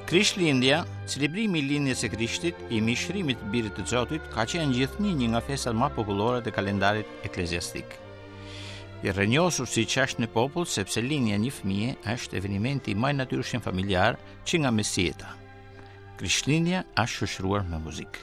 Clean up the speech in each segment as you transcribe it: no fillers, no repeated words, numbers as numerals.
Krishtlindja, celebrimi I lindjes së Krishtit, I mishërimit të Birit të Zotit, ka qenë gjithnjë një nga festat më popullore të kalendarit ekleziastik. I rrënjosur si qasht në popull sepse lindja një fëmije është evenimenti më I natyrshëm familjar që nga mesjeta. Krishtlindja është shoqëruar me muzikë.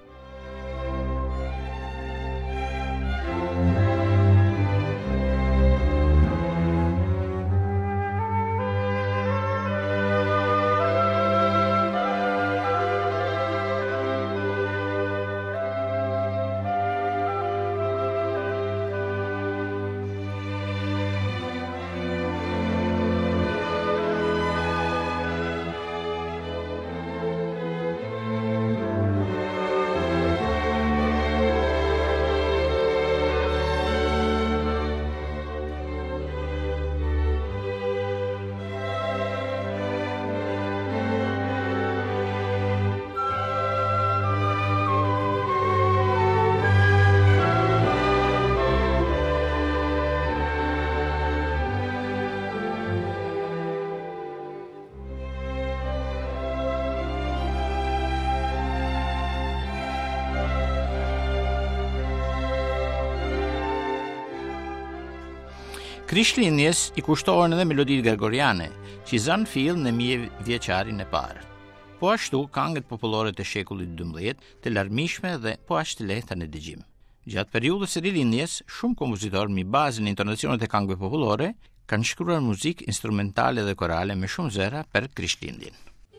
Krishtlindjes I kushtohen edhe meloditë gregoriane, që zanë fill në 1000 vjeçarin e parë. Po ashtu këngët popullore të shekullit XII, të larmishme dhe po ashtu të lehta në dëgjim. Gjatë periudhës së rilindjes, shumë kompozitorë mbi bazën e intonacionit të këngëve popullore kanë shkruar muzikë instrumentale dhe korale me shumë zëra për Krishtlindjen.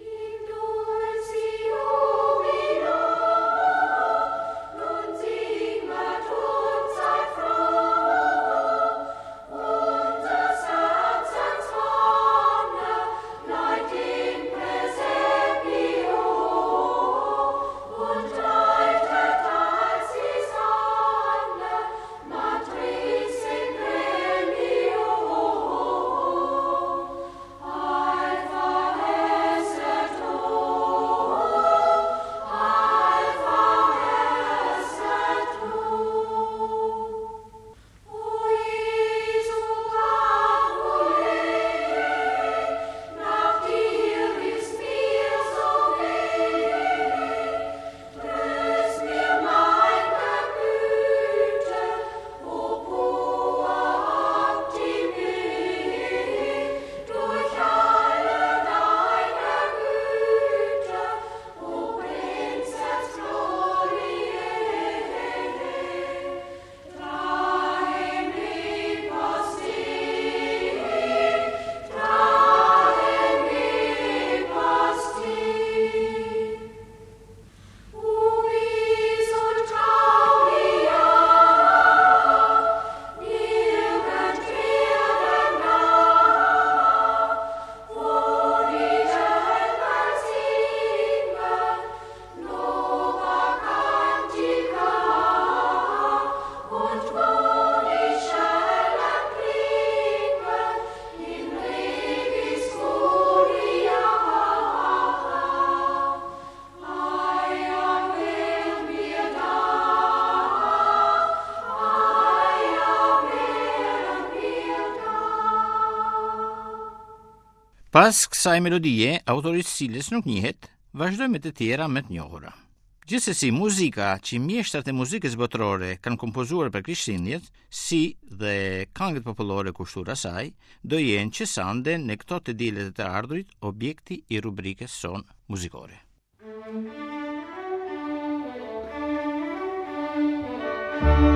Pas kësaj melodie, autori I cilës nuk njihet, vazhdoi me të tjera më të njohura. Gjithsesi, muzika që mjeshtrat e muzikës botërore kanë kompozuar për Krishtlindjet, si dhe këngët popullore kushtuara saj, do jenë që sande në këto të dilet të ardhurit objekti I rubrikës son muzikore.